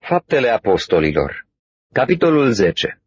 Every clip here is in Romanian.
Faptele Apostolilor, capitolul 10.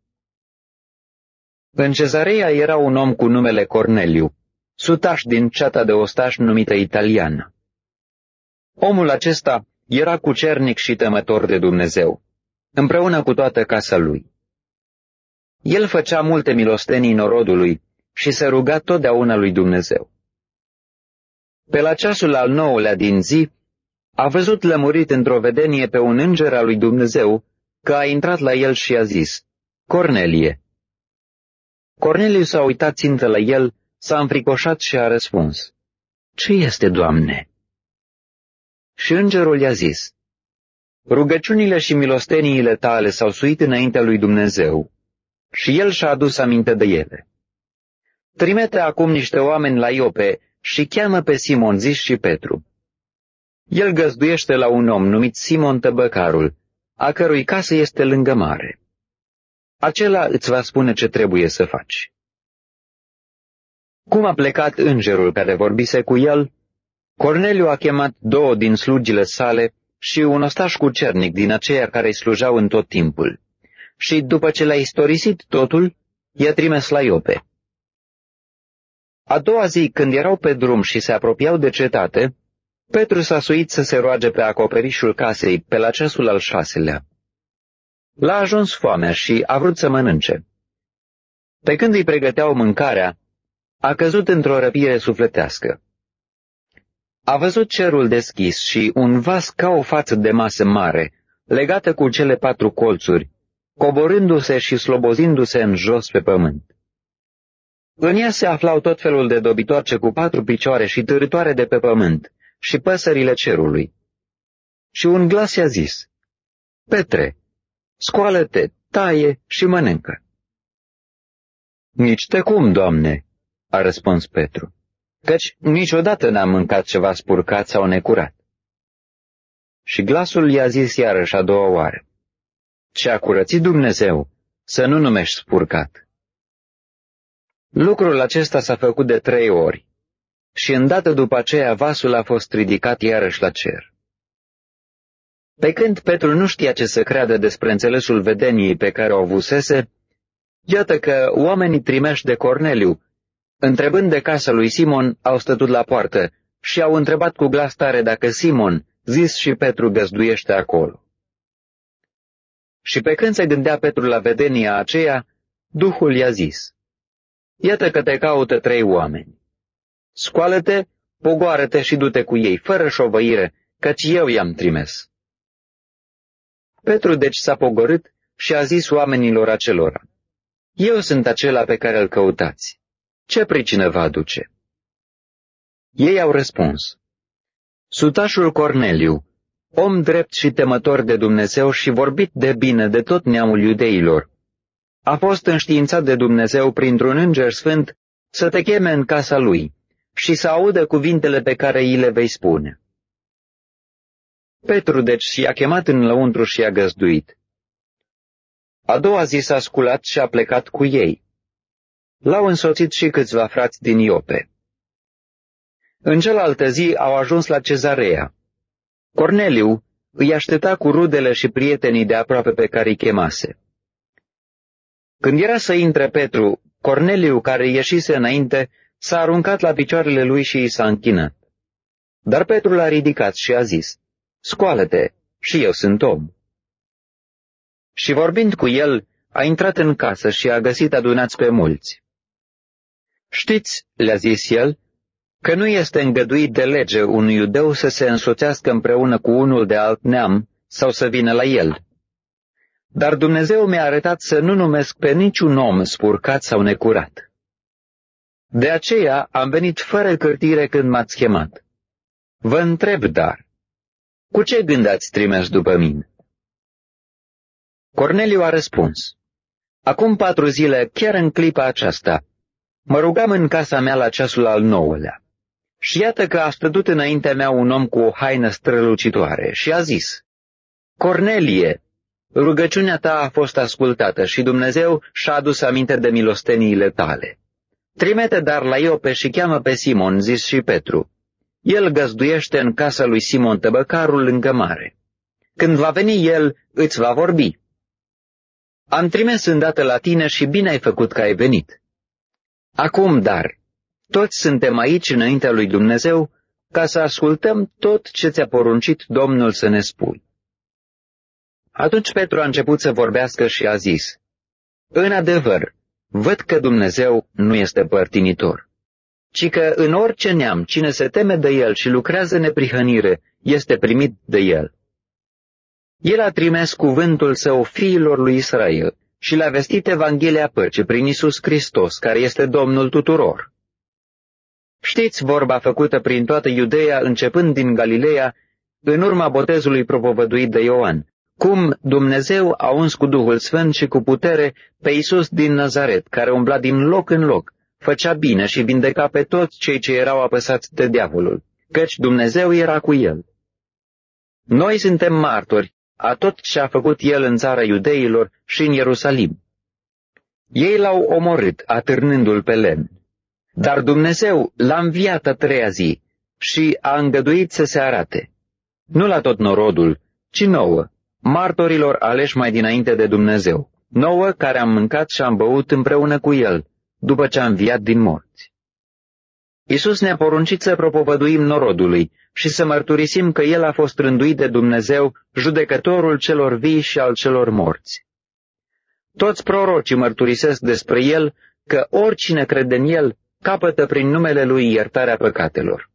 În Cezarea era un om cu numele Corneliu, sutaș din ceata de ostași numită Italiană. Omul acesta era cucernic și temător de Dumnezeu, împreună cu toată casa lui. El făcea multe milostenii norodului și se ruga totdeauna lui Dumnezeu. Pe la ceasul al 9-lea din zi, a văzut lămurit într-o vedenie pe un înger al lui Dumnezeu că a intrat la el și a zis: Cornelie. Corneliu s-a uitat țintă la el, s-a înfricoșat și a răspuns: Ce este, Doamne? Și îngerul i-a zis: Rugăciunile și milosteniile tale s-au suit înaintea lui Dumnezeu și el și-a adus aminte de ele. Trimite acum niște oameni la Iope și cheamă pe Simon, zis și Petru. El găzduiește la un om numit Simon Tăbăcarul, a cărui casă este lângă mare. Acela îți va spune ce trebuie să faci. Cum a plecat îngerul care vorbise cu el, Corneliu a chemat 2 din slugile sale și un ostaș cucernic din aceia care îi slujau în tot timpul. Și după ce le-a istorisit totul, i-a trimis la Iope. A doua zi, când erau pe drum și se apropiau de cetate, Petru s-a suit să se roage pe acoperișul casei, pe la ceasul al 6-lea. L-a ajuns foamea și a vrut să mănânce. Pe când îi pregăteau mâncarea, a căzut într-o răpire sufletească. A văzut cerul deschis și un vas ca o față de masă mare, legată cu cele 4 colțuri, coborându-se și slobozindu-se în jos pe pământ. În ea se aflau tot felul de dobitoarce cu 4 picioare și târătoare de pe pământ și păsările cerului. Și un glas i-a zis: Petre, scoală-te, taie și mănâncă. Nici de cum, Doamne, a răspuns Petru, căci niciodată n-am mâncat ceva spurcat sau necurat. Și glasul i-a zis iarăși a doua oară: Ce-a curățit Dumnezeu, să nu numești spurcat. Lucrul acesta s-a făcut de 3 ori și îndată după aceea vasul a fost ridicat iarăși la cer. Pe când Petru nu știa ce să creadă despre înțelesul vedeniei pe care o avusese, iată că oamenii trimeși de Corneliu, întrebând de casa lui Simon, au stătut la poartă și au întrebat cu glas tare dacă Simon, zis și Petru, găzduiește acolo. Și pe când se gândea Petru la vedenia aceea, Duhul i-a zis: Iată că te caută 3 oameni. Scoală-te, pogoară-te și du-te cu ei, fără șovăire, căci eu i-am trimis. Petru deci s-a pogorât și a zis oamenilor acelora: Eu sunt acela pe care îl căutați. Ce pricină vă aduce? Ei au răspuns: Sutașul Corneliu, om drept și temător de Dumnezeu și vorbit de bine de tot neamul iudeilor, a fost înștiințat de Dumnezeu printr-un înger sfânt să te cheme în casa lui și să audă cuvintele pe care îi le vei spune. Petru deci i-a chemat în lăuntru și i-a găzduit. A doua zi s-a sculat și a plecat cu ei. L-au însoțit și câțiva frați din Iope. În cealaltă zi au ajuns la Cezarea. Corneliu îi aștepta cu rudele și prietenii de aproape pe care îi chemase. Când era să intre Petru, Corneliu, care ieșise înainte, s-a aruncat la picioarele lui și i s-a închinat. Dar Petru l-a ridicat și a zis: Scoală-te, și eu sunt om. Și vorbind cu el, a intrat în casă și a găsit adunați pe mulți. Știți, le-a zis el, că nu este îngăduit de lege unui iudeu să se însoțească împreună cu unul de alt neam sau să vină la el. Dar Dumnezeu mi-a arătat să nu numesc pe niciun om spurcat sau necurat. De aceea am venit fără cârtire când m-ați chemat. Vă întreb, dar, cu ce gând ați trimis după mine? Corneliu a răspuns: Acum 4 zile, chiar în clipa aceasta, mă rugam în casa mea la ceasul al 9-lea. Și iată că a stătut înaintea mea un om cu o haină strălucitoare și a zis: Cornelie, rugăciunea ta a fost ascultată și Dumnezeu și-a adus aminte de milosteniile tale. Trimite dar la Iope și cheamă pe Simon, zis și Petru. El găzduiește în casa lui Simon Tăbăcarul lângă mare. Când va veni El, îți va vorbi. Am trimis îndată la tine și bine ai făcut că ai venit. Acum, dar, toți suntem aici înaintea lui Dumnezeu ca să ascultăm tot ce ți-a poruncit Domnul să ne spui. Atunci Petru a început să vorbească și a zis: În adevăr, văd că Dumnezeu nu este părtinitor, ci că în orice neam cine se teme de El și lucrează neprihănire este primit de El. El a trimis cuvântul său fiilor lui Israel și le-a vestit Evanghelia păcii prin Iisus Hristos, care este Domnul tuturor. Știți vorba făcută prin toată Iudeea, începând din Galileea, în urma botezului propovăduit de Ioan, cum Dumnezeu a uns cu Duhul Sfânt și cu putere pe Iisus din Nazaret, care umbla din loc în loc, făcea bine și vindeca pe toți cei ce erau apăsați de diavolul, căci Dumnezeu era cu el. Noi suntem martori a tot ce a făcut el în țara iudeilor și în Ierusalim. Ei l-au omorât, atârnându-l pe lemn. Dar Dumnezeu l-a înviat a treia zi și a îngăduit să se arate, nu la tot norodul, ci nouă, martorilor aleși mai dinainte de Dumnezeu, nouă care am mâncat și am băut împreună cu El, după ce a înviat din morți. Iisus ne-a poruncit să propovăduim norodului și să mărturisim că El a fost rânduit de Dumnezeu, judecătorul celor vii și al celor morți. Toți prorocii mărturisesc despre El că oricine crede în El capătă prin numele Lui iertarea păcatelor.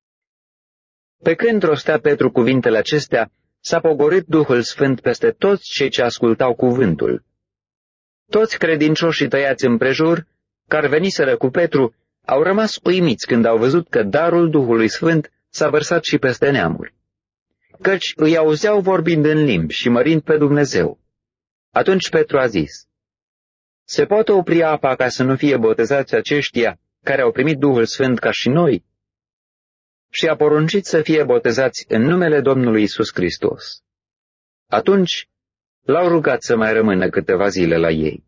Pe când rostea Petru cuvintele acestea, s-a pogorât Duhul Sfânt peste toți cei ce ascultau cuvântul. Toți credincioșii tăiați împrejur, care veniseră cu Petru, au rămas uimiți când au văzut că darul Duhului Sfânt s-a vărsat și peste neamuri, căci îi auzeau vorbind în limbi și mărind pe Dumnezeu. Atunci Petru a zis: Se poate opri apa ca să nu fie botezați aceștia care au primit Duhul Sfânt ca și noi? Și a poruncit să fie botezați în numele Domnului Iisus Hristos. Atunci l-au rugat să mai rămână câteva zile la ei.